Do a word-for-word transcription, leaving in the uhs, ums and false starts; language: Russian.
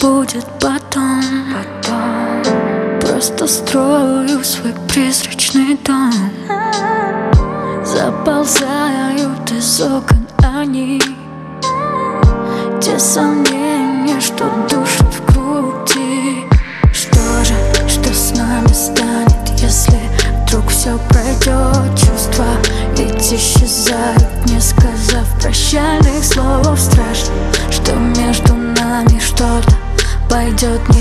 будет потом, потом. Просто строю свой призрачный дом. Заползают из окон они, те сомнения, что душат в груди. Что же, что с нами станет, если вдруг все пройдет? Чувства ведь исчезают, не сказав прощальных слов. Страшно, что между нами что-то пойдет не